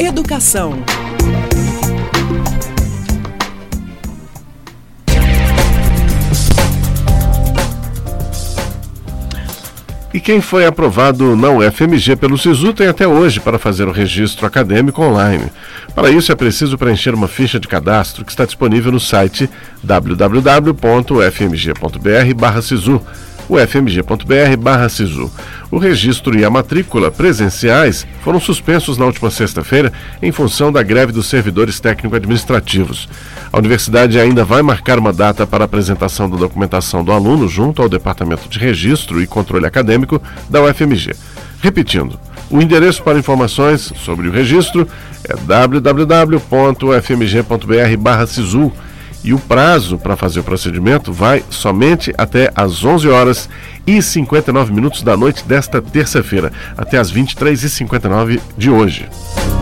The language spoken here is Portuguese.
Educação. E quem foi aprovado na UFMG pelo SISU tem até hoje para fazer o registro acadêmico online. Para isso é preciso preencher uma ficha de cadastro que está disponível no site www.ufmg.br/SISU, ufmg.br/SISU. O registro e a matrícula presenciais foram suspensos na última sexta-feira em função da greve dos servidores técnico-administrativos. A universidade ainda vai marcar uma data para a apresentação da documentação do aluno junto ao Departamento de Registro e Controle Acadêmico da UFMG. Repetindo, o endereço para informações sobre o registro é www.ufmg.br/SISU. E o prazo para fazer o procedimento vai somente até às 11h59 da noite desta terça-feira, até às 23h59 de hoje.